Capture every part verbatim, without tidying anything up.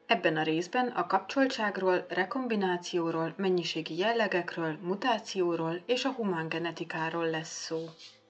Ebben a részben a kapcsoltságról, rekombinációról, mennyiségi jellegekről, mutációról és a humán genetikáról lesz szó.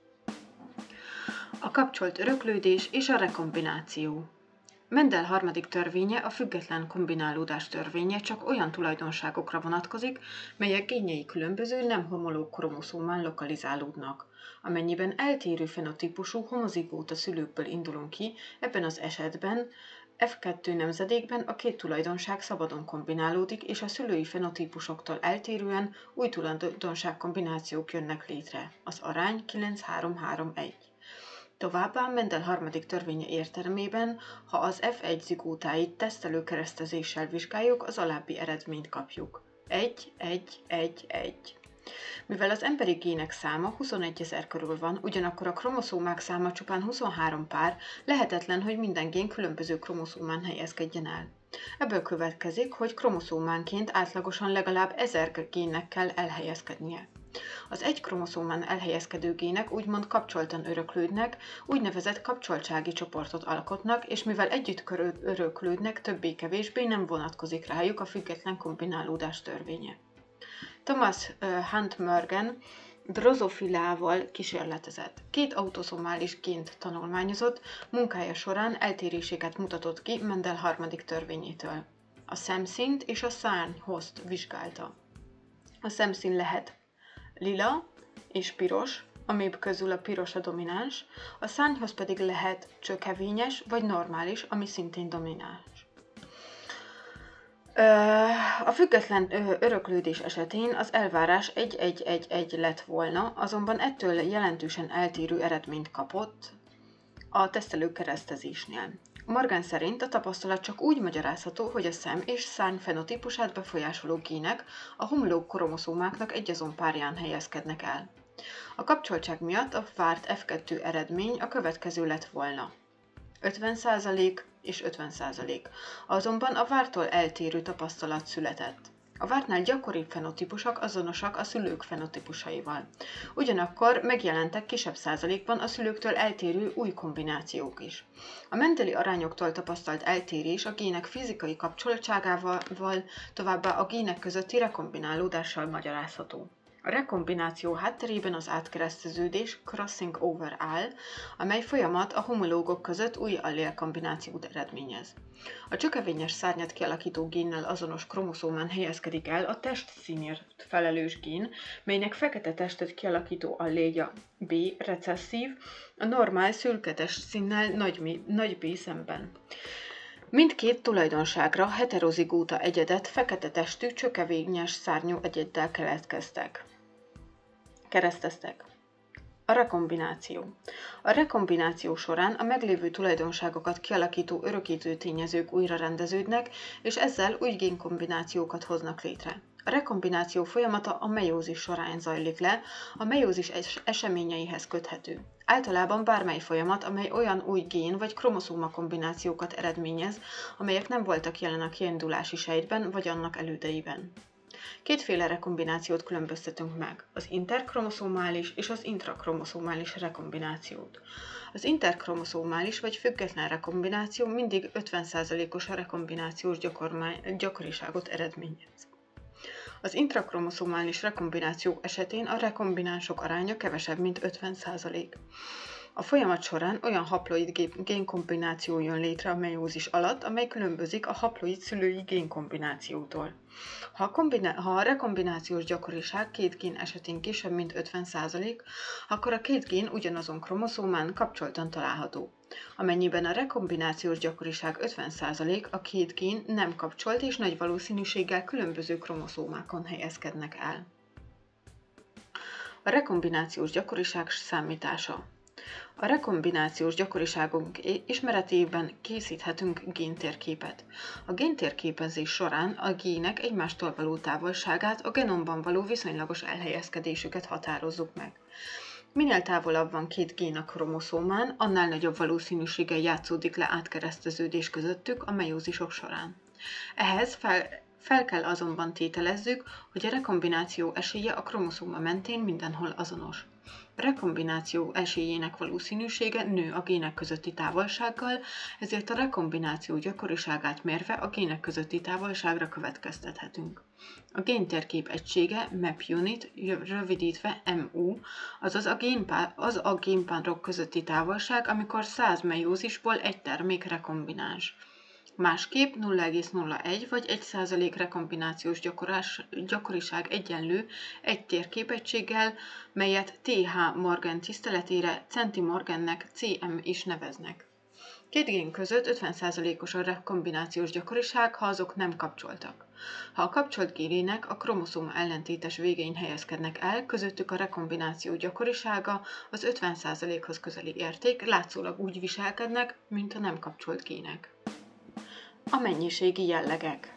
A kapcsolt öröklődés és a rekombináció. Mendel harmadik törvénye, a független kombinálódás törvénye csak olyan tulajdonságokra vonatkozik, melyek génjei különböző, nem homológ kromoszómán lokalizálódnak. Amennyiben eltérő fenotípusú homozigóta szülőkből indulunk ki, ebben az esetben ef kettő nemzedékben a két tulajdonság szabadon kombinálódik, és a szülői fenotípusoktól eltérően új tulajdonságkombinációk jönnek létre. Az arány kilenc három három egy. Továbbá Mendel harmadik törvénye értelmében, ha az ef egy zigótáit tesztelő keresztezéssel vizsgáljuk, az alábbi eredményt kapjuk. egy, egy, egy, egy. Mivel az emberi gének száma huszonegyezer körül van, ugyanakkor a kromoszómák száma csupán huszonhárom pár, lehetetlen, hogy minden gén különböző kromoszómán helyezkedjen el. Ebből következik, hogy kromoszómánként átlagosan legalább ezer génnek kell elhelyezkednie. Az egy kromoszómán elhelyezkedő gének úgymond kapcsoltan öröklődnek, úgynevezett kapcsoltsági csoportot alkotnak, és mivel együtt öröklődnek, többé-kevésbé nem vonatkozik rájuk a független kombinálódás törvénye. Thomas Hunt Morgan drozofilával kísérletezett. Két autoszomális gént tanulmányozott, munkája során eltéréseket mutatott ki Mendel harmadik törvényétől. A szemszínt és a szárnyhozt vizsgálta. A szemszín lehet lila és piros, amibb közül a piros a domináns, a szárnyhoz pedig lehet csökevényes vagy normális, ami szintén domináns. A független öröklődés esetén az elvárás egy egy egy egy lett volna, azonban ettől jelentősen eltérő eredményt kapott a tesztelő keresztezésnél. Morgan szerint a tapasztalat csak úgy magyarázható, hogy a szem és szárny fenotípusát befolyásoló gének a homológ kromoszómáknak egyazon párján helyezkednek el. A kapcsoltság miatt a várt ef kettő eredmény a következő lett volna. ötven százalék és ötven százalék. Azonban a vártól eltérő tapasztalat született. A vártnál gyakoribb fenotípusok azonosak a szülők fenotípusaival. Ugyanakkor megjelentek kisebb százalékban a szülőktől eltérő új kombinációk is. A mendeli arányoktól tapasztalt eltérés a gének fizikai kapcsoltságával, továbbá a gének közötti rekombinálódással magyarázható. A rekombináció hátterében az átkereszteződés, crossing over áll, amely folyamat a homológok között új allélkombinációt eredményez. A csökevényes szárnyat kialakító génnel azonos kromoszómán helyezkedik el a testszínért felelős gén, melynek fekete testet kialakító allélja B recesszív, a normál szürke testszínnel nagy, nagy B szemben. Mindkét tulajdonságra heterozigóta egyedet fekete testű, csökevényes szárnyú egyeddel keletkeztek. kereszteztek. A rekombináció. A rekombináció során a meglévő tulajdonságokat kialakító örökítő tényezők újra rendeződnek, és ezzel új génkombinációkat hoznak létre. A rekombináció folyamata a meiózis során zajlik le, a meiózis es- eseményeihez köthető. Általában bármely folyamat, amely olyan új gén vagy kromoszóma kombinációkat eredményez, amelyek nem voltak jelen a kiindulási sejtben vagy annak elődeiben. Kétféle rekombinációt különböztetünk meg, az interkromoszómális és az intrakromoszómális rekombinációt. Az interkromoszómális vagy független rekombináció mindig ötven százalékos a rekombinációs gyakoriságot eredményez. Az intrakromoszómális rekombináció esetén a rekombinánsok aránya kevesebb, mint ötven százalék. A folyamat során olyan haploid génkombináció jön létre a meiózis alatt, amely különbözik a haploid szülői génkombinációtól. Ha a, kombiná- ha a rekombinációs gyakoriság két gén esetén kisebb, mint ötven százalék, akkor a két gén ugyanazon kromoszómán kapcsoltan található. Amennyiben a rekombinációs gyakoriság ötven százalék, a két gén nem kapcsolt és nagy valószínűséggel különböző kromoszómákon helyezkednek el. A rekombinációs gyakoriság számítása. A rekombinációs gyakoriságunk ismeretében készíthetünk géntérképet. A géntérképezés során a gének egymástól való távolságát, a genomban való viszonylagos elhelyezkedésüket határozzuk meg. Minél távolabb van két gén a kromoszómán, annál nagyobb valószínűséggel játszódik le átkereszteződés közöttük a meiózisok során. Ehhez fel, fel kell azonban tételezzük, hogy a rekombináció esélye a kromoszóma mentén mindenhol azonos. A rekombináció esélyének valószínűsége nő a gének közötti távolsággal, ezért a rekombináció gyakoriságát mérve a gének közötti távolságra következtethetünk. A géntérkép egysége map unit, rövidítve em u, azaz a, génpá, az a génpárok közötti távolság, amikor száz meiózisból egy termék rekombináns. Másképp nulla egész nulla egy vagy egy százalék rekombinációs gyakorás, gyakoriság egyenlő egy térképegységgel, melyet té há Morgan tiszteletére centimorgannek cé em is neveznek. Két gén között ötven százalékos a rekombinációs gyakoriság, ha azok nem kapcsoltak. Ha a kapcsolt génének a kromoszóma ellentétes végein helyezkednek el, közöttük a rekombináció gyakorisága az ötven százalékhoz közeli érték, látszólag úgy viselkednek, mint a nem kapcsolt gének. A mennyiségi jellegek.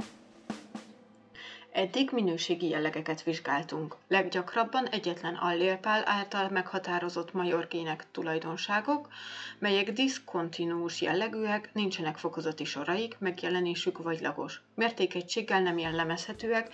Eddig minőségi jellegeket vizsgáltunk. Leggyakrabban egyetlen allélpár által meghatározott major gének tulajdonságok, melyek diszkontinuus jellegűek, nincsenek fokozati soraik, megjelenésük vagylagos. Mértékegységgel nem jellemezhetőek,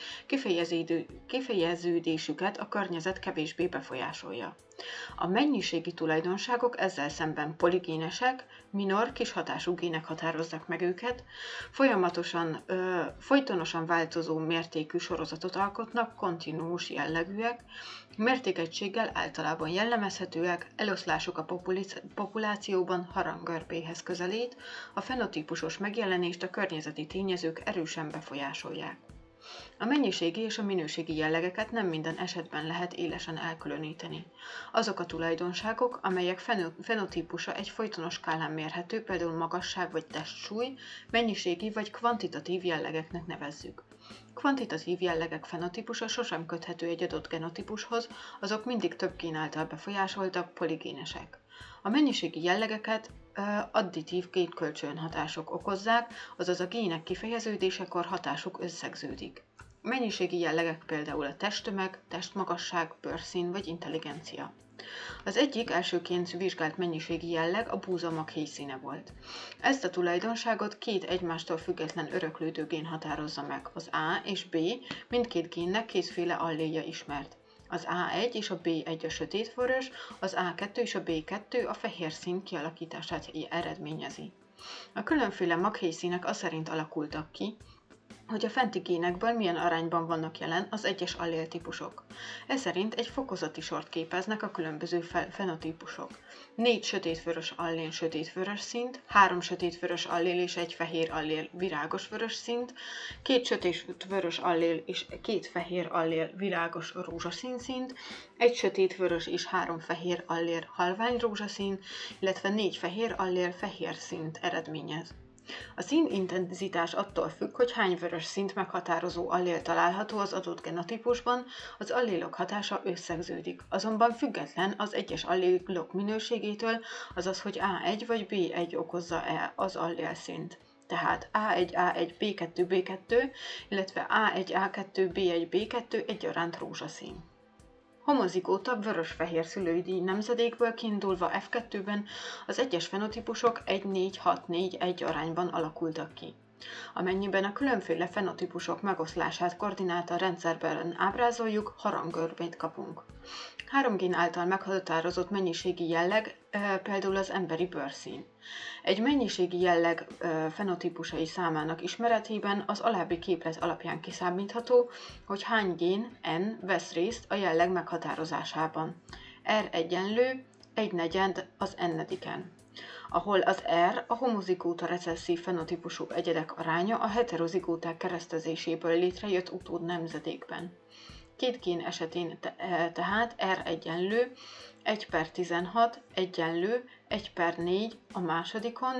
kifejeződésüket a környezet kevésbé befolyásolja. A mennyiségi tulajdonságok ezzel szemben poligénesek, minor, kis hatású gének határozzák meg őket, folyamatosan, ö, folytonosan változó mértékű sorozatot alkotnak, kontinuus jellegűek, mértékegységgel általában jellemezhetőek, eloszlásuk a populációban harangörbéhez közelít, a fenotípusos megjelenést a környezeti tényezők erősen befolyásolják. A mennyiségi és a minőségi jellegeket nem minden esetben lehet élesen elkülöníteni. Azok a tulajdonságok, amelyek fenotípusa egy folytonos skálán mérhető, például magasság vagy testsúly, mennyiségi vagy kvantitatív jellegeknek nevezzük. Kvantitatív jellegek fenotípusa sosem köthető egy adott genotípushoz, azok mindig több gén által befolyásoltak, poligénesek. A mennyiségi jellegeket additív génkölcsönhatások okozzák, azaz a gének kifejeződésekor hatásuk összegződik. Mennyiségi jellegek például a testtömeg, testmagasság, bőrszín vagy intelligencia. Az egyik elsőként vizsgált mennyiségi jelleg a búzamag héjszíne volt. Ezt a tulajdonságot két egymástól független öröklődő gén határozza meg. Az A és B mindkét génnek kétféle alléja ismert. Az á egy és a bé egy a sötétvörös, az á kettő és a bé kettő a fehér szín kialakítását eredményezi. A különféle maghéjszínek az szerint alakultak ki, hogy a fenti génekből milyen arányban vannak jelen az egyes alléltípusok. Ez szerint egy fokozati sort képeznek a különböző fenotípusok. Négy sötétvörös allén sötétvörös színt, három sötétvörös allél és egy fehér allél virágos vörös színt, két sötétvörös allél és két fehér allél virágos rózsaszín színt, egy sötétvörös és három fehér allél halvány rózsaszín, illetve négy fehér allél fehér színt eredményez. A színintenzitás attól függ, hogy hány vörös színt meghatározó allél található az adott genotípusban, az allélok hatása összegződik, azonban független az egyes allélok minőségétől, azaz hogy á egy vagy bé egy okozza-e az allélszínt. Tehát á egy á egy bé kettő bé kettő, illetve á egy á kettő bé egy bé kettő egyaránt rózsaszín. Homozigóta vörös-fehér szülői díj nemzedékből kiindulva ef kettőben az egyes fenotípusok egy négy hat négy egy arányban alakultak ki. Amennyiben a különféle fenotípusok megoszlását koordinálta rendszerben ábrázoljuk, harangörbét kapunk. Három gén által meghatározott mennyiségi jelleg, például az emberi bőrszín. Egy mennyiségi jelleg fenotípusai számának ismeretében az alábbi képlet alapján kiszámítható, hogy hány gén N vesz részt a jelleg meghatározásában. R egyenlő egy negyed az n-ediken, ahol az R a homozigóta recesszív fenotípusú egyedek aránya a heterozigóták keresztezéséből létrejött utód nemzedékben. Két gén esetén te- tehát R egyenlő egy per tizenhat egyenlő egy per négy a másodikon,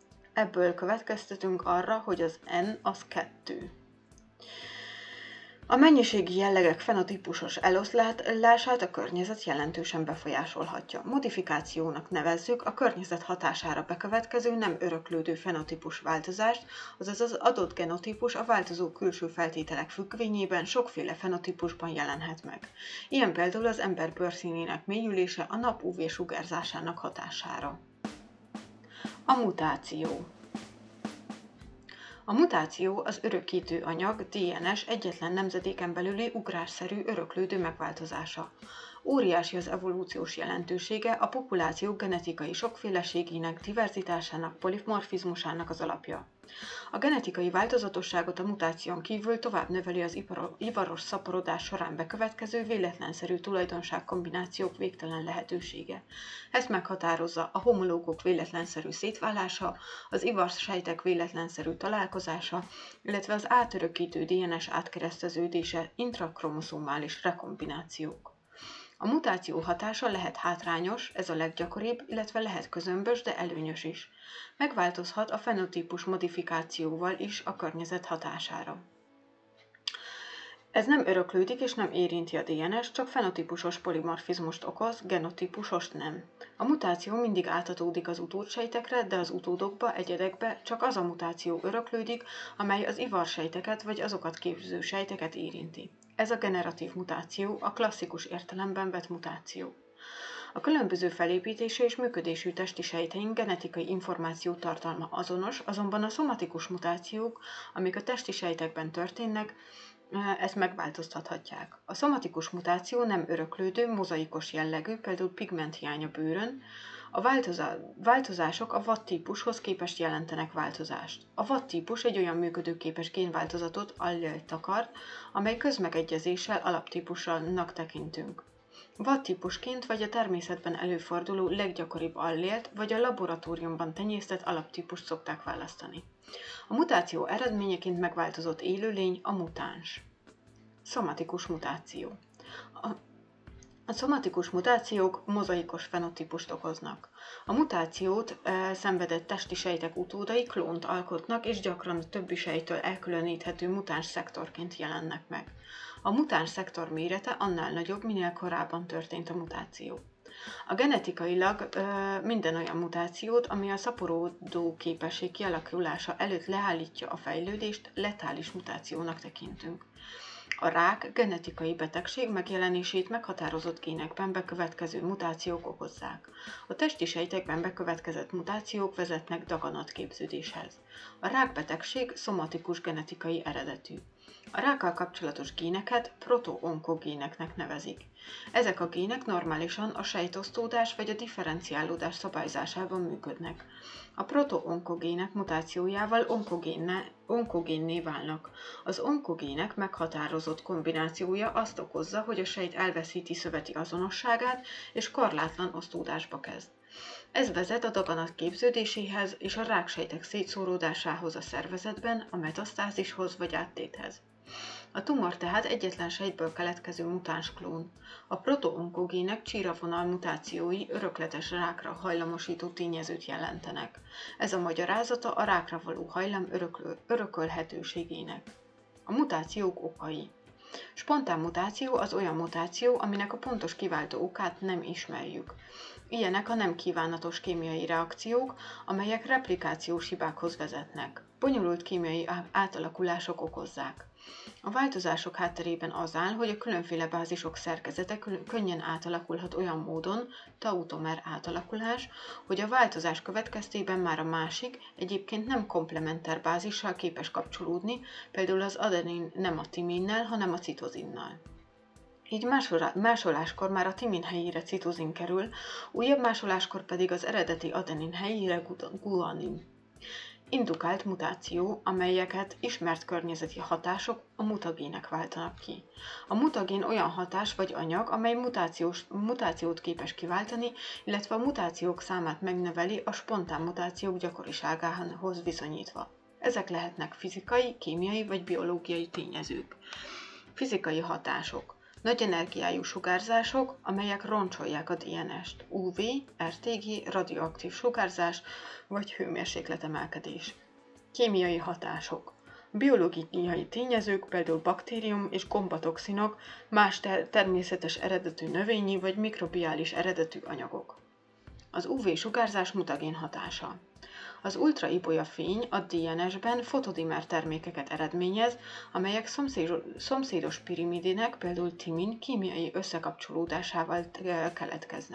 ebből következtetünk arra, hogy az N az kettő. A mennyiségi jellegek fenotípusos eloszlását a környezet jelentősen befolyásolhatja. Modifikációnak nevezzük a környezet hatására bekövetkező nem öröklődő fenotípus változást, azaz az adott genotípus a változó külső feltételek függvényében sokféle fenotípusban jelenhet meg. Ilyen például az ember bőrszínének mélyülése a nap ú vé-sugárzásának hatására. A mutáció. A mutáció az örökítő anyag dé en es egyetlen nemzedéken belüli ugrásszerű öröklődő megváltozása. Óriási az evolúciós jelentősége, a populáció genetikai sokféleségének, diverzitásának, polimorfizmusának az alapja. A genetikai változatosságot a mutáción kívül tovább növeli az ivaros szaporodás során bekövetkező véletlenszerű tulajdonság kombinációk végtelen lehetősége. Ezt meghatározza a homológok véletlenszerű szétválása, az ivarsejtek véletlenszerű találkozása, illetve az átörökítő dé en es átkereszteződése, intrakromoszómális rekombinációk. A mutáció hatása lehet hátrányos, ez a leggyakoribb, illetve lehet közömbös, de előnyös is. Megváltozhat a fenotípus modifikációval is a környezet hatására. Ez nem öröklődik és nem érinti a dé en es, csak fenotípusos polimorfizmust okoz, genotípusost nem. A mutáció mindig átadódik az utódsejtekre, de az utódokba, egyedekbe csak az a mutáció öröklődik, amely az ivarsejteket vagy azokat képző sejteket érinti. Ez a generatív mutáció, a klasszikus értelemben vett mutáció. A különböző felépítésű és működésű testi sejteink genetikai információ tartalma azonos, azonban a szomatikus mutációk, amik a testi sejtekben történnek, ezt megváltoztathatják. A szomatikus mutáció nem öröklődő, mozaikos jellegű, például pigmenthiány a bőrön. A változások a vatt-típushoz képest jelentenek változást. A vatt-típus egy olyan működőképes génváltozatot, allélt takar, amely közmegegyezéssel alaptípusnak tekintünk. Vatt-típusként vagy a természetben előforduló leggyakoribb allélt, vagy a laboratóriumban tenyésztett alaptípust szokták választani. A mutáció eredményeként megváltozott élőlény a mutáns. Szomatikus mutáció. A A szomatikus mutációk mozaikos fenotípust okoznak. A mutációt e, szenvedett testi sejtek utódai klónt alkotnak, és gyakran a többi sejttől elkülöníthető mutáns szektorként jelennek meg. A mutáns szektor mérete annál nagyobb, minél korábban történt a mutáció. A genetikailag e, minden olyan mutációt, ami a szaporodó képesség kialakulása előtt leállítja a fejlődést, letális mutációnak tekintünk. A rák genetikai betegség megjelenését meghatározott génekben bekövetkező mutációk okozzák. A testi sejtekben bekövetkezett mutációk vezetnek daganatképződéshez. A rákbetegség szomatikus genetikai eredetű. A rákkal kapcsolatos géneket proto-onkogéneknek nevezik. Ezek a gének normálisan a sejtosztódás vagy a differenciálódás szabályzásában működnek. A proto-onkogének mutációjával onkogénné válnak. Az onkogének meghatározott kombinációja azt okozza, hogy a sejt elveszíti szöveti azonosságát és korlátlan osztódásba kezd. Ez vezet a daganat képződéséhez és a ráksejtek szétszóródásához a szervezetben, a metasztázishoz vagy áttéthez. A tumor tehát egyetlen sejtből keletkező mutáns klón. A proto-onkogének csíravonal mutációi örökletes rákra hajlamosító tényezőt jelentenek. Ez a magyarázata a rákra való hajlam öröklő, örökölhetőségének. A mutációk okai. Spontán mutáció az olyan mutáció, aminek a pontos kiváltó okát nem ismerjük. Ilyenek a nem kívánatos kémiai reakciók, amelyek replikációs hibákhoz vezetnek. Bonyolult kémiai átalakulások okozzák. A változások hátterében az áll, hogy a különféle bázisok szerkezete könnyen átalakulhat olyan módon, tautomer átalakulás, hogy a változás következtében már a másik, egyébként nem komplementer bázissal képes kapcsolódni, például az adenin nem a timinnel, hanem a citozinnal. Így másoláskor már a timin helyére citozin kerül, újabb másoláskor pedig az eredeti adenin helyére guanin. Indukált mutáció, amelyeket ismert környezeti hatások, a mutagének váltanak ki. A mutagén olyan hatás vagy anyag, amely mutációs, mutációt képes kiváltani, illetve a mutációk számát megnöveli a spontán mutációk gyakoriságához viszonyítva. Ezek lehetnek fizikai, kémiai vagy biológiai tényezők. Fizikai hatások. Nagy energiájú sugárzások, amelyek roncsolják a dé en est, ú vé, er té gé, radioaktív sugárzás vagy hőmérsékletemelkedés. Kémiai hatások. Biológiai tényezők, például baktérium és gombatoxinok, más ter- természetes eredetű növényi vagy mikrobiális eredetű anyagok. Az ú vé-sugárzás mutagén hatása. Az ultraibolya fény a dé en es-ben fotodimer termékeket eredményez, amelyek szomszédos, szomszédos pirimidinek, például timin kémiai összekapcsolódásával keletkeznek.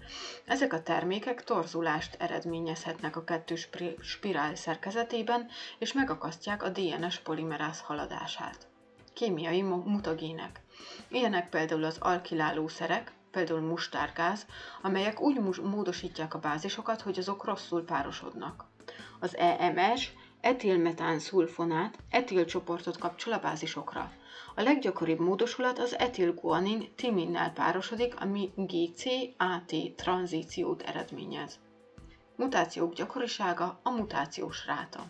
Ezek a termékek torzulást eredményezhetnek a kettős spirál szerkezetében, és megakasztják a dé en es polimeráz haladását. Kémiai mutagének. Ilyenek például az alkilálószerek, például mustárgáz, amelyek úgy módosítják a bázisokat, hogy azok rosszul párosodnak. Az é em es etilmetánszulfonát etilcsoportot kapcsol a bázisokra. A leggyakoribb módosulat az etilguanin timinnel párosodik, ami gé cé á té tranzíciót eredményez. Mutációk gyakorisága, a mutációs ráta.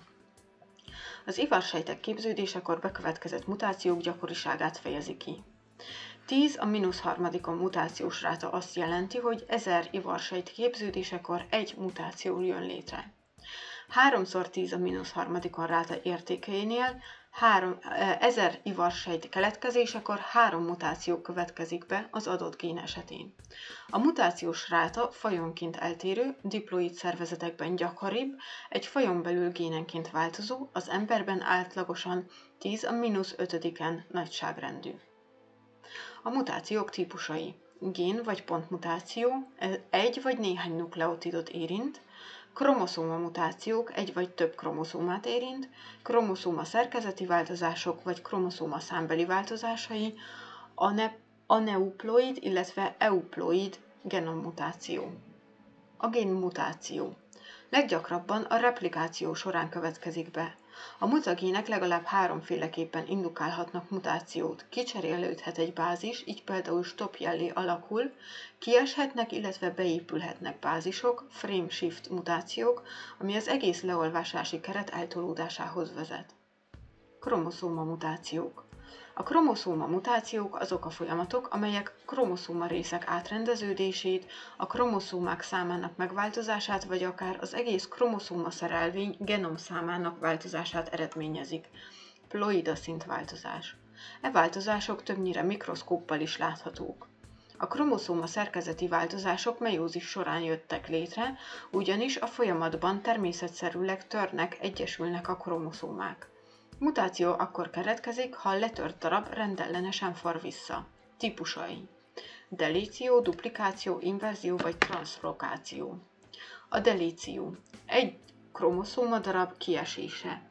Az ivarsejtek képződésekor bekövetkezett mutációk gyakoriságát fejezi ki. tíz a mínusz harmadikon mutációs ráta azt jelenti, hogy ezer ivarsejt képződésekor egy mutáció jön létre. háromszor tíz a mínusz harmadikon ráta értékeinél ezer ivarsejt keletkezésekor három mutáció következik be az adott gén esetén. A mutációs ráta fajonként eltérő, diploid szervezetekben gyakoribb, egy fajon belül génenként változó, az emberben átlagosan tíz a mínusz ötödiken nagyságrendű. A mutációk típusai. Gén vagy pontmutáció, egy vagy néhány nukleotidot érint, kromoszóma mutációk egy vagy több kromoszómát érint, kromoszóma szerkezeti változások vagy kromoszóma számbeli változásai, ane- aneuploid, illetve euploid genommutáció. A génmutáció. Leggyakrabban a replikáció során következik be. A mutagének legalább háromféleképpen indukálhatnak mutációt. Kicserélődhet egy bázis, így például stop jellé alakul, kieshetnek, illetve beépülhetnek bázisok, frame shift mutációk, ami az egész leolvasási keret eltolódásához vezet. Kromoszóma mutációk. A kromoszóma mutációk azok a folyamatok, amelyek kromoszóma részek átrendeződését, a kromoszómák számának megváltozását, vagy akár az egész kromoszóma szerelvény genom számának változását eredményezik. Ploida szintváltozás. E változások többnyire mikroszkóppal is láthatók. A kromoszóma szerkezeti változások meiózis során jöttek létre, ugyanis a folyamatban természetszerűleg törnek, egyesülnek a kromoszómák. Mutáció akkor keletkezik, ha a letört darab rendellenesen for vissza. Típusai. Delíció, duplikáció, inverzió vagy transzlokáció. A delíció. Egy kromoszóma darab kiesése.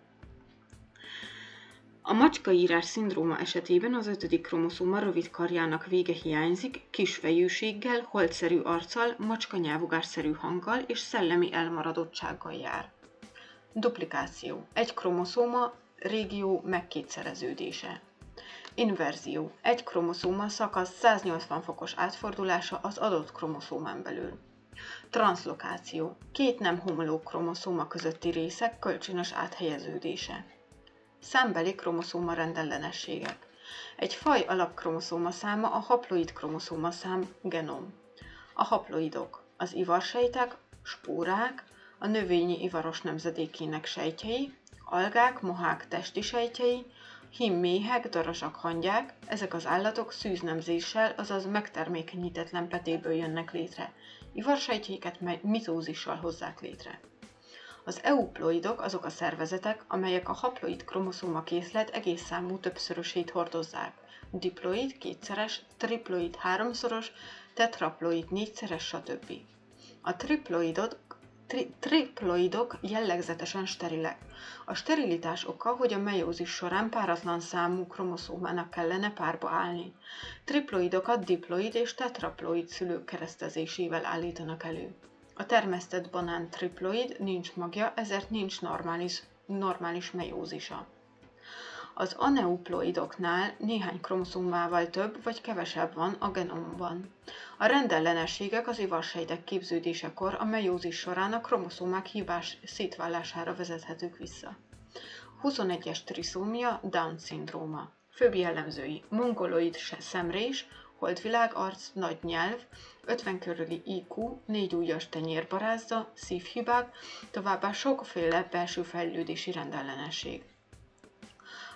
A macskaírás szindróma esetében az ötödik kromoszóma rövid karjának vége hiányzik, kis fejűséggel, holdszerű arccal, macskanyávugásszerű hanggal és szellemi elmaradottsággal jár. Duplikáció. Egy kromoszóma régió megkétszereződése. Inverzió. Egy kromoszóma szakasz száznyolcvan fokos átfordulása az adott kromoszómán belül. Transzlokáció. Két nem homológ kromoszóma közötti részek kölcsönös áthelyeződése. Számbeli kromoszóma rendellenességek. Egy faj alapkromoszóma száma a haploid kromoszóma szám genom. A haploidok. Az ivarsejtek, spórák, a növényi ivaros nemzedékének sejtjei, algák, mohák testi sejtjei, hímméhek, darazsak, hangyák, ezek az állatok szűznemzéssel, azaz megtermékenyítetlen petéből jönnek létre. Ivarsejtjeiket mitózissal hozzák létre. Az euploidok azok a szervezetek, amelyek a haploid kromoszóma készlet egész számú többszörösét hordozzák. Diploid kétszeres, triploid háromszoros, tetraploid négyszeres, stb. A triploidok Tri- triploidok jellegzetesen sterilek. A sterilitás oka, hogy a meiózis során páratlan számú kromoszómának kellene párba állni. Triploidokat diploid és tetraploid szülők keresztezésével állítanak elő. A termesztett banán triploid nincs magja, ezért nincs normális, normális meiózisa. Az aneuploidoknál néhány kromoszómával több vagy kevesebb van a genomban. A rendellenességek az ivarsejtek képződésekor a meiózis során a kromoszómák hibás szétválására vezethetők vissza. huszonegyes triszómia, Down-szindróma. Főbb jellemzői: mongoloid szemrés, holdvilág arc, nagy nyelv, ötven körüli í kú, négy ujjas tenyérbarázda, szívhibák, továbbá sokféle belső fejlődési rendellenesség.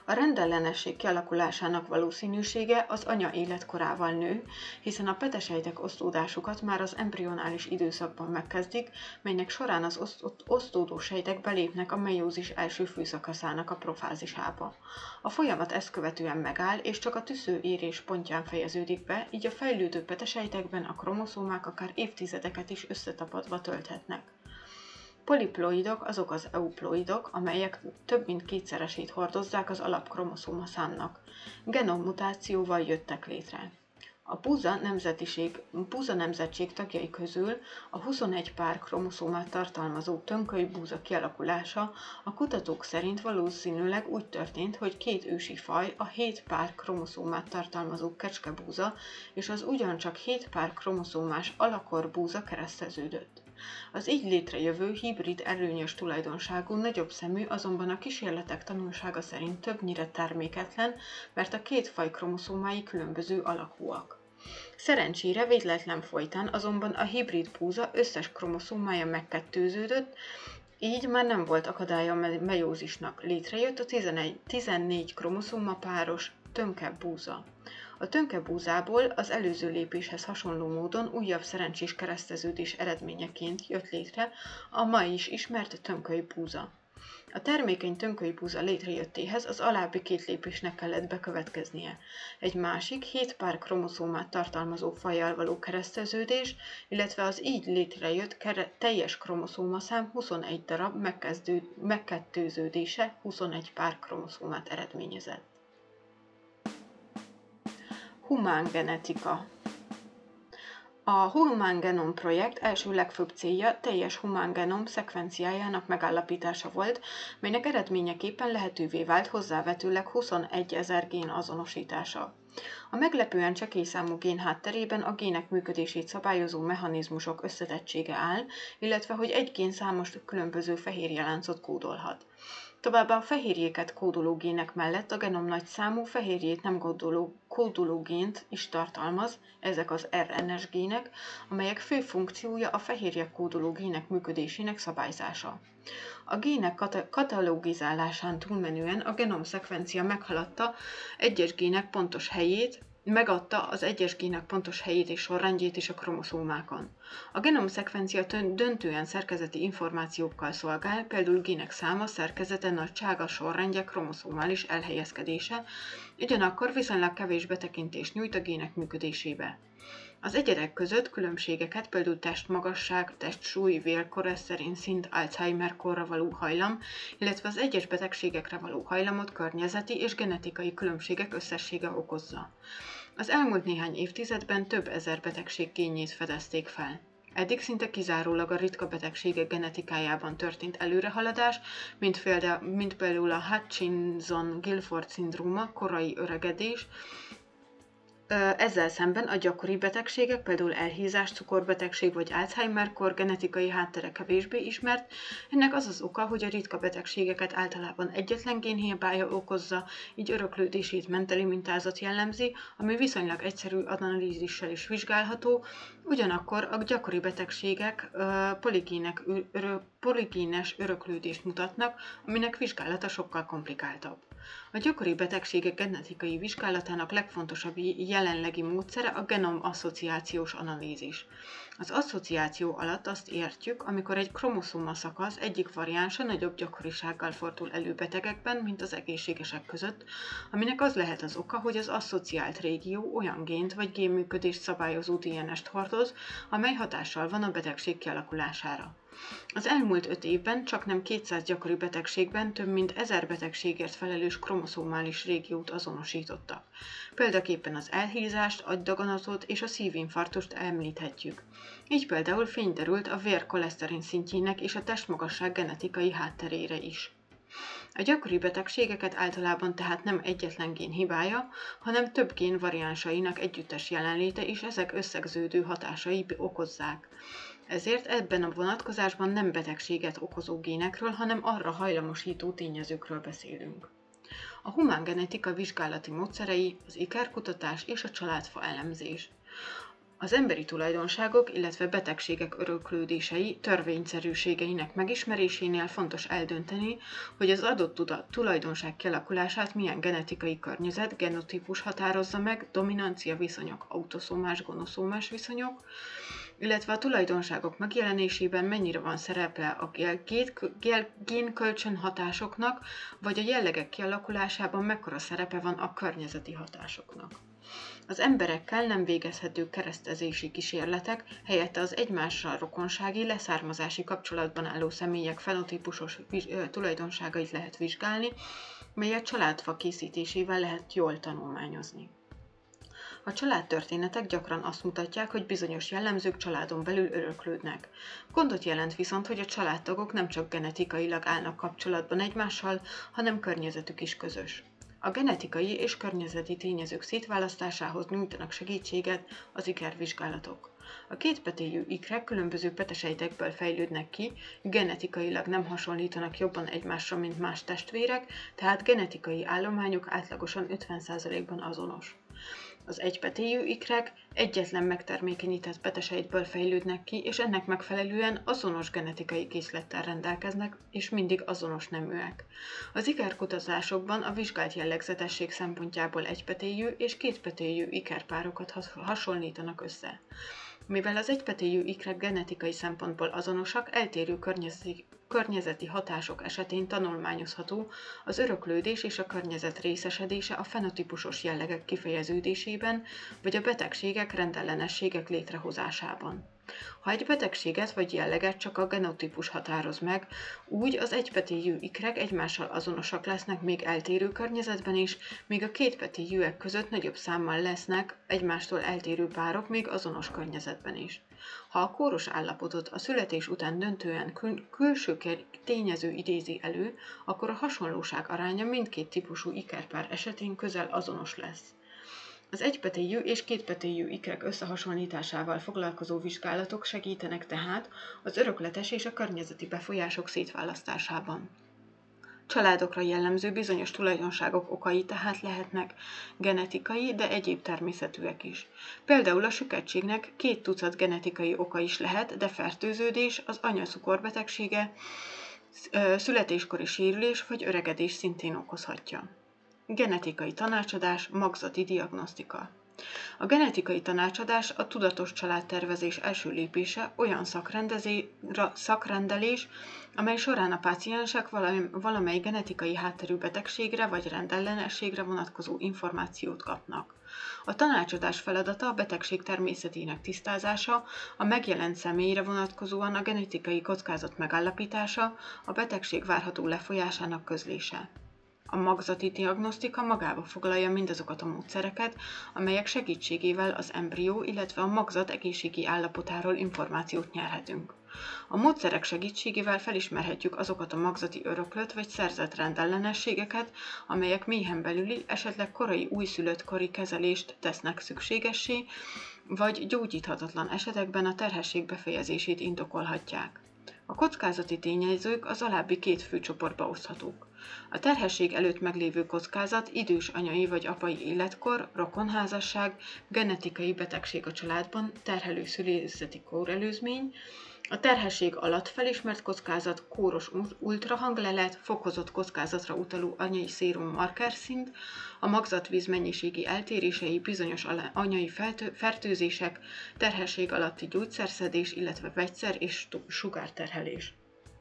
A rendellenesség kialakulásának valószínűsége az anya életkorával nő, hiszen a petesejtek osztódásukat már az embrionális időszakban megkezdik, melynek során az oszt- osztódó sejtek belépnek a meiózis első főszakaszának a profázisába. A folyamat ezt követően megáll, és csak a tüszőérés pontján fejeződik be, így a fejlődő petesejtekben a kromoszómák akár évtizedeket is összetapadva tölthetnek. Poliploidok azok az euploidok, amelyek több mint kétszeresét hordozzák az alapkromoszóma számnak. Genommutációval jöttek létre. A búza nemzetiség, búza nemzetség tagjai közül a huszonegy pár kromoszómát tartalmazó tönköly búza kialakulása a kutatók szerint valószínűleg úgy történt, hogy két ősi faj, a hét pár kromoszómát tartalmazó kecskebúza és az ugyancsak hét pár kromoszómás alakor búza kereszteződött. Az így létrejövő hibrid előnyös tulajdonságú nagyobb szemű azonban a kísérletek tanulsága szerint többnyire terméketlen, mert a két faj kromoszómái különböző alakúak. Szerencsére véletlen folytán azonban a hibrid búza összes kromoszómája megkettőződött, így már nem volt akadálya a meiózisnak. Létrejött a tizennégy kromoszóma páros tönke búza. A tönke búzából az előző lépéshez hasonló módon újabb szerencsés kereszteződés eredményeként jött létre a ma is ismert tönköly búza. A termékeny tönköly búza létrejöttéhez az alábbi két lépésnek kellett bekövetkeznie. Egy másik, hét pár kromoszómát tartalmazó fajjal való kereszteződés, illetve az így létrejött kere- teljes kromoszómaszám huszonegy darab megkezdő- megkettőződése huszonegy pár kromoszómát eredményezett. Humán genetika. A Human Genome projekt első legfőbb célja teljes humán genom szekvenciájának megállapítása volt, melynek eredményeképpen lehetővé vált hozzávetőleg huszonegyezer gén azonosítása. A meglepően csekély számú gén hátterében a gének működését szabályozó mechanizmusok összetettsége áll, illetve hogy egy gén számos különböző fehérjeláncot kódolhat. Továbbá a fehérjéket kódoló gének mellett a genom nagy számú fehérjét nem kódoló, kódoló gént is tartalmaz, ezek az er en es gének, amelyek fő funkciója a fehérje kódoló gének működésének szabályzása. A gének kata- katalogizálásán túlmenően a genom szekvencia meghaladta egyes gének pontos helyét, megadta az egyes gének pontos helyét és sorrendjét is a kromoszómákon. A genom szekvencia döntően szerkezeti információkkal szolgál, például gének száma, szerkezete, nagysága, sorrendje, kromoszómális elhelyezkedése, ugyanakkor viszonylag kevés betekintést nyújt a gének működésébe. Az egyedek között különbségeket, például testmagasság, testsúly, vérkoleszterin szint, Alzheimer-korra való hajlam, illetve az egyes betegségekre való hajlamot környezeti és genetikai különbségek összessége okozza. Az elmúlt néhány évtizedben több ezer betegség génjét fedezték fel. Eddig szinte kizárólag a ritka betegségek genetikájában történt előrehaladás, mint, példa, mint például a Hutchinson-Gilford-szindróma, korai öregedés. Ezzel szemben a gyakori betegségek, például elhízás, cukorbetegség vagy Alzheimer-kor genetikai háttere kevésbé ismert. Ennek az az oka, hogy a ritka betegségeket általában egyetlen génhibája okozza, így öröklődését menteli mintázat jellemzi, ami viszonylag egyszerű analízissel is vizsgálható, ugyanakkor a gyakori betegségek poligének, örö, poligénes öröklődést mutatnak, aminek vizsgálata sokkal komplikáltabb. A gyakori betegségek genetikai vizsgálatának legfontosabb jelenlegi módszere a genom-asszociációs analízis. Az asszociáció alatt azt értjük, amikor egy kromoszóma szakasz egyik variánsa nagyobb gyakorisággal fordul elő betegekben, mint az egészségesek között, aminek az lehet az oka, hogy az asszociált régió olyan gént vagy génműködést szabályozó dé en est hordoz, amely hatással van a betegség kialakulására. Az elmúlt öt évben csaknem kétszáz gyakori betegségben több mint ezer betegségért felelős kromoszómális régiót azonosítottak. Példaképpen az elhízást, agydaganatot és a szívinfarktust említhetjük. Így például fény derült a vérkoleszterin szintjének és a testmagasság genetikai hátterére is. A gyakori betegségeket általában tehát nem egyetlen gén hibája, hanem több gén variánsainak együttes jelenléte és ezek összegződő hatásai okozzák. Ezért ebben a vonatkozásban nem betegséget okozó génekről, hanem arra hajlamosító tényezőkről beszélünk. A humán genetika vizsgálati módszerei az ikerkutatás és a családfa elemzés. Az emberi tulajdonságok, illetve betegségek öröklődései törvényszerűségeinek megismerésénél fontos eldönteni, hogy az adott tuda- tulajdonság kialakulását milyen genetikai környezet, genotípus határozza meg, dominancia viszonyok, autoszómás, gonoszómás viszonyok, illetve a tulajdonságok megjelenésében mennyire van szerepe a génkölcsön hatásoknak, vagy a jellegek kialakulásában mekkora szerepe van a környezeti hatásoknak. Az emberekkel nem végezhető keresztezési kísérletek, helyette az egymással rokonsági, leszármazási kapcsolatban álló személyek fenotípusos tulajdonságait lehet vizsgálni, melyet családfa készítésével lehet jól tanulmányozni. A családtörténetek gyakran azt mutatják, hogy bizonyos jellemzők családon belül öröklődnek. Gondot jelent viszont, hogy a családtagok nem csak genetikailag állnak kapcsolatban egymással, hanem környezetük is közös. A genetikai és környezeti tényezők szétválasztásához nyújtanak segítséget az ikervizsgálatok. A kétpetéjű ikrek különböző petesejtekből fejlődnek ki, genetikailag nem hasonlítanak jobban egymásra, mint más testvérek, tehát genetikai állományuk átlagosan ötven százalékban azonos. Az egypetéjű ikrek egyetlen megtermékenyített petesejtből fejlődnek ki, és ennek megfelelően azonos genetikai készlettel rendelkeznek, és mindig azonos neműek. Az ikerkutatásokban a vizsgált jellegzetesség szempontjából egypetéjű és kétpetéjű ikerpárokat hasonlítanak össze. Mivel az egypetéjű ikrek genetikai szempontból azonosak, eltérő környezeti, környezeti hatások esetén tanulmányozható az öröklődés és a környezet részesedése a fenotípusos jellegek kifejeződésében, vagy a betegségek, rendellenességek létrehozásában. Ha egy betegséget vagy jelleget csak a genotípus határoz meg, úgy az egypetéjű ikrek egymással azonosak lesznek még eltérő környezetben is, míg a kétpetéjűek között nagyobb számmal lesznek egymástól eltérő párok még azonos környezetben is. Ha a kóros állapotot a születés után döntően kül- külső tényező idézi elő, akkor a hasonlóság aránya mindkét típusú ikerpár esetén közel azonos lesz. Az egypetéjű és kétpetéjű ikrek összehasonlításával foglalkozó vizsgálatok segítenek tehát az örökletes és a környezeti befolyások szétválasztásában. Családokra jellemző bizonyos tulajdonságok okai tehát lehetnek genetikai, de egyéb természetűek is. Például a sükettségnek két tucat genetikai oka is lehet, de fertőződés, az anya cukorbetegsége, születéskori sérülés vagy öregedés szintén okozhatja. Genetikai tanácsadás, magzati diagnosztika. A genetikai tanácsadás a tudatos családtervezés első lépése, olyan szakrendelés, amely során a páciensek valamely genetikai hátterű betegségre vagy rendellenességre vonatkozó információt kapnak. A tanácsadás feladata a betegség természetének tisztázása, a megjelent személyre vonatkozóan a genetikai kockázat megállapítása, a betegség várható lefolyásának közlése. A magzati diagnosztika magába foglalja mindazokat a módszereket, amelyek segítségével az embrió, illetve a magzat egészségi állapotáról információt nyerhetünk. A módszerek segítségével felismerhetjük azokat a magzati öröklött vagy szerzett rendellenességeket, amelyek méhen belüli, esetleg korai újszülött kori kezelést tesznek szükségessé, vagy gyógyíthatatlan esetekben a terhesség befejezését indokolhatják. A kockázati tényezők az alábbi két fő csoportba oszthatók. A terhesség előtt meglévő kockázat, idős anyai vagy apai életkor, rokonházasság, genetikai betegség a családban, terhelő szülészeti kórelőzmény, a terhesség alatt felismert kockázat, kóros ultrahanglelet, fokozott kockázatra utaló anyai szérum markerszint, a magzatvíz mennyiségi eltérései, bizonyos anyai fertőzések, terhesség alatti gyógyszerszedés, illetve vegyszer és sugárterhelés.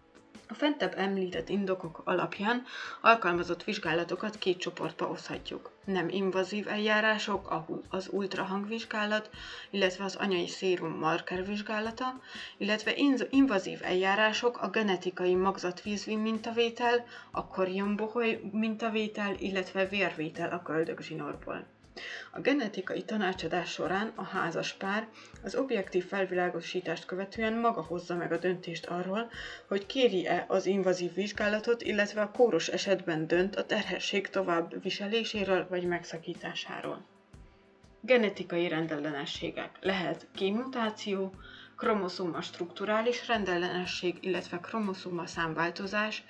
A fentebb említett indokok alapján alkalmazott vizsgálatokat két csoportba oszthatjuk. Nem invazív eljárások, az ultrahangvizsgálat, illetve az anyai szérum marker vizsgálata, illetve invazív eljárások, a genetikai magzatvíz mintavétel, a korionboholy mintavétel, illetve vérvétel a köldögzsinórból. A genetikai tanácsadás során a házas pár az objektív felvilágosítást követően maga hozza meg a döntést arról, hogy kéri-e az invazív vizsgálatot, illetve a kóros esetben dönt a terhesség tovább viseléséről vagy megszakításáról. Genetikai rendellenességek. Lehet génmutáció, kromoszóma strukturális rendellenesség, illetve kromoszóma számváltozás.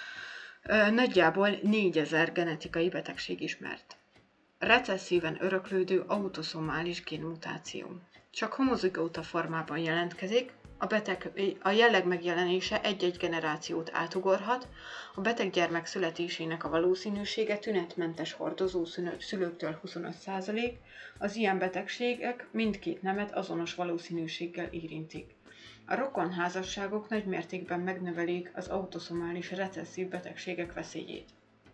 Nagyjából négyezer genetikai betegség ismert. Recesszíven öröklődő autoszomális génmutáció. csak homozigóta formában jelentkezik, a, beteg, a jelleg megjelenése egy-egy generációt átugorhat, a beteg gyermek születésének a valószínűsége tünetmentes hordozó szülőktől huszonöt százalék, az ilyen betegségek mindkét nemet azonos valószínűséggel érintik. A rokonházasságok nagy mértékben megnövelik az autoszomális recesszív betegségek veszélyét.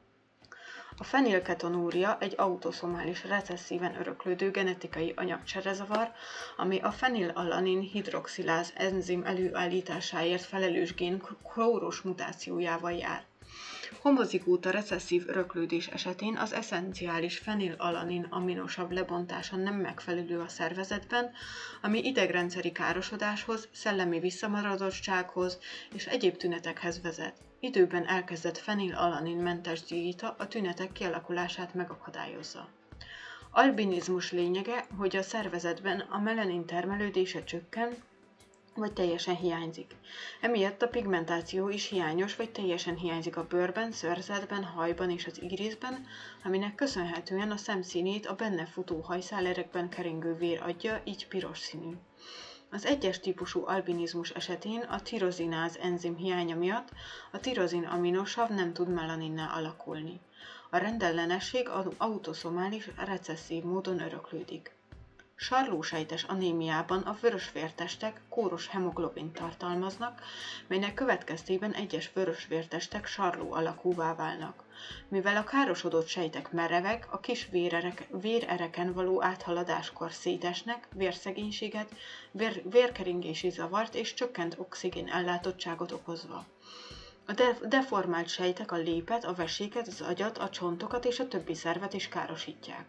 A fenilketonúria egy autoszomális recesszíven öröklődő genetikai anyagcserezavar, ami a fenilalanin hidroxiláz enzim előállításáért felelős gén kóros mutációjával jár. Homozigóta recesszív öröklődés esetén az esszenciális fenilalanin aminosav lebontása nem megfelelő a szervezetben, ami idegrendszeri károsodáshoz, szellemi visszamaradottsághoz és egyéb tünetekhez vezet. Időben elkezdett fenilalanin-mentes diéta a tünetek kialakulását megakadályozza. Albinizmus lényege, hogy a szervezetben a melanin termelődése csökken, vagy teljesen hiányzik. Emiatt a pigmentáció is hiányos, vagy teljesen hiányzik a bőrben, szőrzetben, hajban és az íriszben, aminek köszönhetően a szemszínét a benne futó hajszálerekben keringő vér adja, így piros színű. Az egyes típusú albinizmus esetén a tirozináz enzim hiánya miatt a tirozin aminosav nem tud melaninná alakulni. A rendellenesség autoszomális recesszív módon öröklődik. Sarlósejtes anémiában a vörösvértestek kóros hemoglobint tartalmaznak, melynek következtében egyes vörösvértestek sarló alakúvá válnak. Mivel a károsodott sejtek merevek, a kis vérerek, vérereken való áthaladáskor szétesnek, vérszegénységet, vér, vérkeringési zavart és csökkent oxigén ellátottságot okozva. A de- deformált sejtek a lépet, a veséket, az agyat, a csontokat és a többi szervet is károsítják.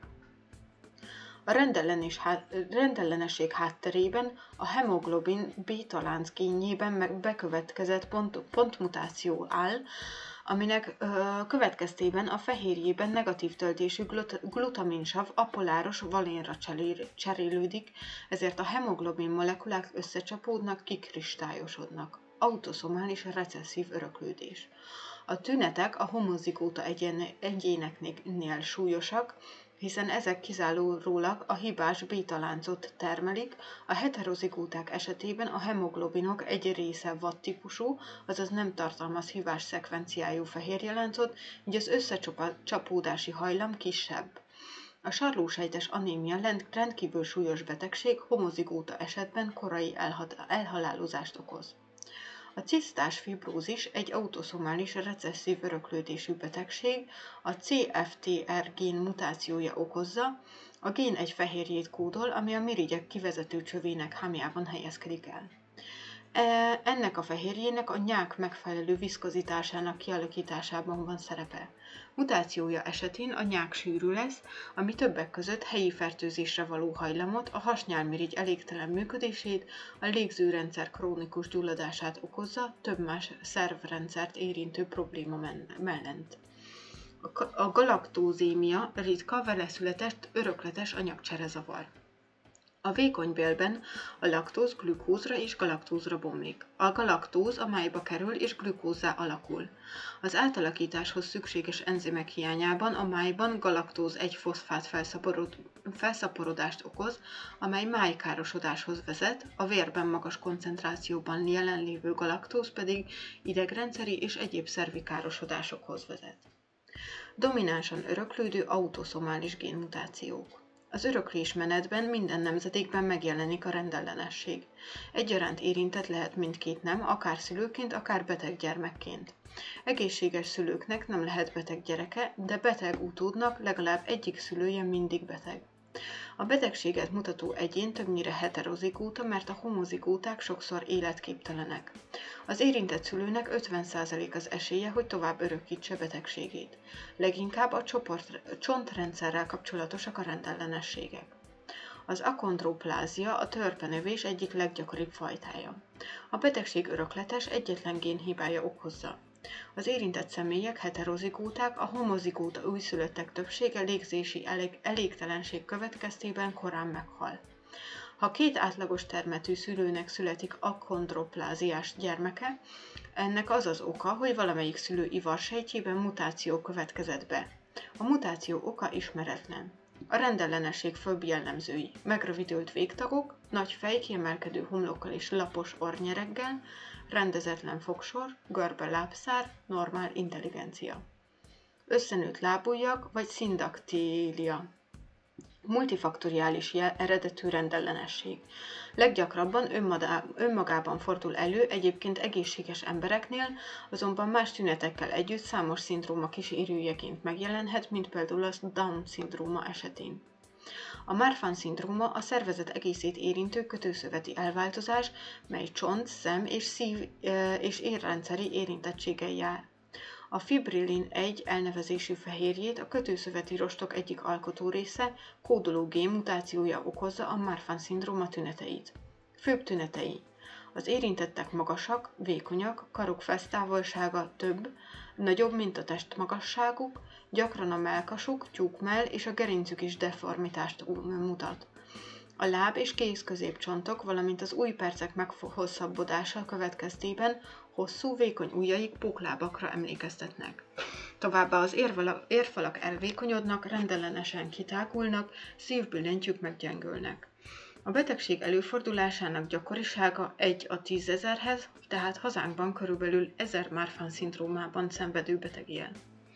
A rendellenesség hátterében a hemoglobin bétalánc génjében bekövetkezett pont, pontmutáció áll, aminek ö, következtében a fehérjében negatív töltésű glut- glutaminsav apoláros valénra cserél- cserélődik, ezért a hemoglobin molekulák összecsapódnak, kikristályosodnak. Autoszomális recesszív öröklődés. A tünetek a homozigóta egyéneknél súlyosak, hiszen ezek kizárólag a hibás bétaláncot termelik, a heterozigóták esetében a hemoglobinok egy része vad-típusú, azaz nem tartalmaz hibás szekvenciájú fehérjeláncot, így az összecsapódási hajlam kisebb. A sarlósejtes anémia rendkívül súlyos betegség, homozigóta esetben korai elhalálozást okoz. A cisztás fibrózis egy autoszomális recesszív öröklődésű betegség, a cé ef té er gén mutációja okozza, a gén egy fehérjét kódol, ami a mirigyek kivezető csövének hámjában helyezkedik el. E, ennek a fehérjének a nyák megfelelő viszkozitásának kialakításában van szerepe. Mutációja esetén a nyák sűrű lesz, ami többek között helyi fertőzésre való hajlamot, a hasnyálmirigy elégtelen működését, a légzőrendszer krónikus gyulladását okozza, több más szervrendszert érintő probléma mellett. A galaktózémia ritka, veleszületett, örökletes anyagcserezavar. A vékony bélben a laktóz glükózra és galaktózra bomlik. A galaktóz a májba kerül és glükózzá alakul. Az átalakításhoz szükséges enzimek hiányában a májban galaktóz egy foszfát felszaporod, felszaporodást okoz, amely májkárosodáshoz vezet, a vérben magas koncentrációban jelenlévő galaktóz pedig idegrendszeri és egyéb szervi károsodásokhoz vezet. Dominánsan öröklődő autoszomális génmutációk. Az öröklésmenetben minden nemzedékben megjelenik a rendellenesség. Egyaránt érintett lehet mindkét nem, akár szülőként, akár beteg gyermekként. Egészséges szülőknek nem lehet beteg gyereke, de beteg utódnak legalább egyik szülője mindig beteg. A betegséget mutató egyén többnyire heterozigóta, mert a homozigóták sokszor életképtelenek. Az érintett szülőnek ötven százalék az esélye, hogy tovább örökítse betegségét. Leginkább a csoport, csontrendszerrel kapcsolatosak a rendellenességek. Az akondroplázia a törpenövés egyik leggyakoribb fajtája. A betegség örökletes, egyetlen génhibája okozza. Az érintett személyek heterozigóták, a homozigóta újszülöttek többsége légzési elég, elégtelenség következtében korán meghal. Ha két átlagos termetű szülőnek születik akondropláziás gyermeke, ennek az az oka, hogy valamelyik szülő ivarsejtjében mutáció következett be. A mutáció oka ismeretlen. A rendellenesség főbb jellemzői: megrövidült végtagok, nagy fej, kiemelkedő homlokkal és lapos orrnyereggel, rendezetlen fogsor, görbe lábszár, normál intelligencia. Összenőtt lábujjak vagy szindaktília. Multifaktoriális eredetű rendellenesség. Leggyakrabban önmagában fordul elő egyébként egészséges embereknél, azonban más tünetekkel együtt számos szindróma kísérőjeként megjelenhet, mint például a Down-szindróma esetén. A Marfan-szindróma a szervezet egészét érintő kötőszöveti elváltozás, mely csont, szem és szív- és érrendszeri érintettséggel jár. A fibrillin egy elnevezésű fehérjét a kötőszöveti rostok egyik alkotó része, kódoló gén mutációja okozza a Marfan-szindróma tüneteit. Főbb tünetei: az érintettek magasak, vékonyak, karok fesztávolsága több, nagyobb, mint a testmagasságuk, gyakran a mellkasuk, tyúkmell és a gerincük is deformitást mutat. A láb- és kéz-középcsontok, valamint az ujjpercek meghosszabbodása következtében hosszú, vékony ujjaik póklábakra emlékeztetnek. Továbbá az érfalak elvékonyodnak, rendellenesen kitágulnak, szívbillentyűk meggyengülnek. A betegség előfordulásának gyakorisága egy a tízezerhez, tehát hazánkban körülbelül ezer Marfan-szindrómában szenvedő beteg él.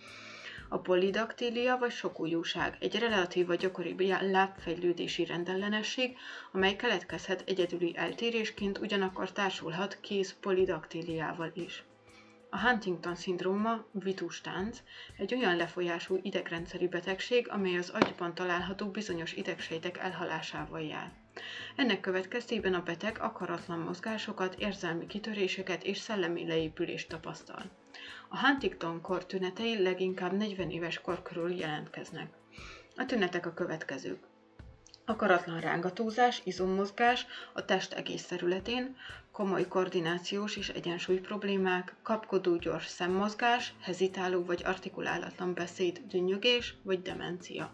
A polidaktília vagy sokujjúság egy relatíva gyakoribb lábfejlődési rendellenesség, amely keletkezhet egyedüli eltérésként, ugyanakkor társulhat kéz polidaktíliával is. A Huntington-szindróma, vitustánc, egy olyan lefolyású idegrendszeri betegség, amely az agyban található bizonyos idegsejtek elhalásával jár. Ennek következtében a beteg akaratlan mozgásokat, érzelmi kitöréseket és szellemi leépülést tapasztal. A Huntington-kor tünetei leginkább negyven éves kor körül jelentkeznek. A tünetek a következők: akaratlan rángatózás, izommozgás a test egész területén, komoly koordinációs és egyensúly problémák, kapkodó gyors szemmozgás, hezitáló vagy artikulálatlan beszéd, dünnyögés vagy demencia.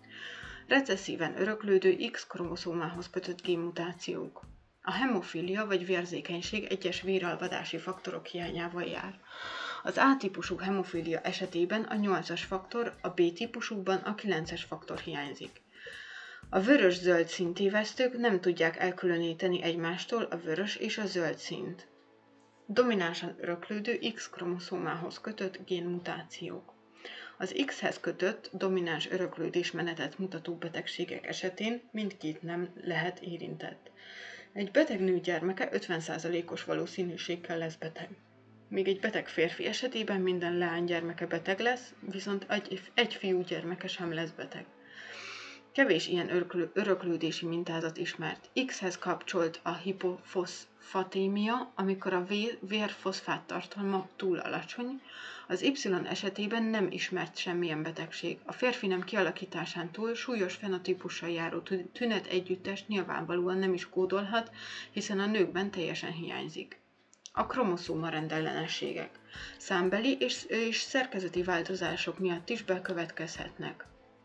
Recesszíven öröklődő X-kromoszómához kötött génmutációk. A hemofília vagy vérzékenység egyes véralvadási faktorok hiányával jár. Az A-típusú hemofília esetében a nyolcas faktor, a B-típusúban a kilences faktor hiányzik. A vörös-zöld színtévesztők nem tudják elkülöníteni egymástól a vörös és a zöld színt. Dominánsan öröklődő X-kromoszómához kötött génmutációk. Az X-hez kötött, domináns öröklődésmenetet mutató betegségek esetén mindkét nem lehet érintett. Egy beteg nő gyermeke ötven százalékos valószínűséggel lesz beteg. Míg egy beteg férfi esetében minden leánygyermeke beteg lesz, viszont egy, egy fiú gyermeke sem lesz beteg. Kevés ilyen öröklő, öröklődési mintázat ismert. X-hez kapcsolt a hipofoszfatémia, amikor a vérfoszfát tartalma túl alacsony, az Y esetében nem ismert semmilyen betegség. A férfi nem kialakításán túl súlyos fenotípussal járó tünet együttest nyilvánvalóan nem is kódolhat, hiszen a nőkben teljesen hiányzik. A kromoszóma rendellenességek számbeli és, és szerkezeti változások miatt is bekövetkezhetnek.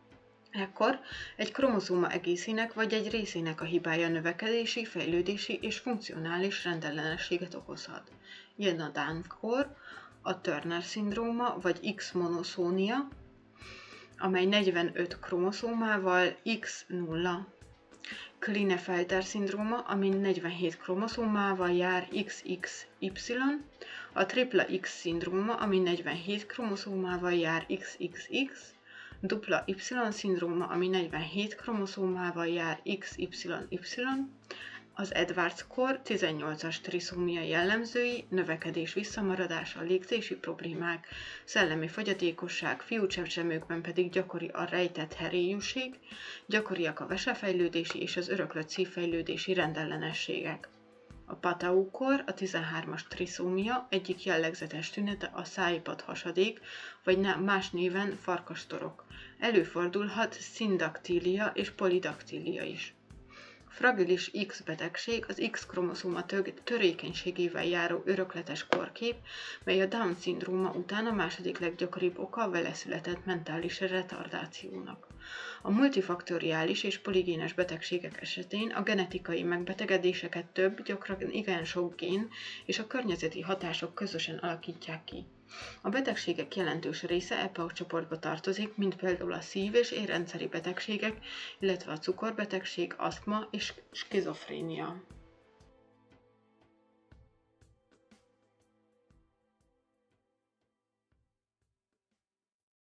Ekkor egy kromoszóma egészének vagy egy részének a hibája növekedési, fejlődési és funkcionális rendellenességet okozhat. Ilyen a Down-kor, a Turner-szindróma vagy X-monoszónia, amely negyvenöt kromoszómával X nulla. Klinefelter-szindróma, ami negyvenhét kromoszómával jár X X Y, a tripla X-szindróma, ami negyvenhét kromoszómával jár X X X, dupla Y-szindróma, ami negyvenhét kromoszómával jár X Y Y, az Edwards-kor tizennyolcas triszómia jellemzői, növekedés visszamaradása, légzési problémák, szellemi fogyatékosság, fiúcsecsemőkben pedig gyakori a rejtett herélyűség, gyakoriak a vesefejlődési és az öröklött szívfejlődési rendellenességek. A Patau-kor, a tizenhármas triszómia egyik jellegzetes tünete a szájpad hasadék, vagy más néven farkastorok. Előfordulhat szindaktília és polidaktília is. Fragilis X-betegség az X-kromoszóma törékenységével járó örökletes korkép, mely a Down-szindróma után a második leggyakoribb oka a vele született mentális retardációnak. A multifaktoriális és poligénes betegségek esetén a genetikai megbetegedéseket több, gyakran igen sok gén és a környezeti hatások közösen alakítják ki. A betegségek jelentős része ebbe a csoportba tartozik, mint például a szív- és érrendszeri betegségek, illetve a cukorbetegség, asztma és skizofrénia.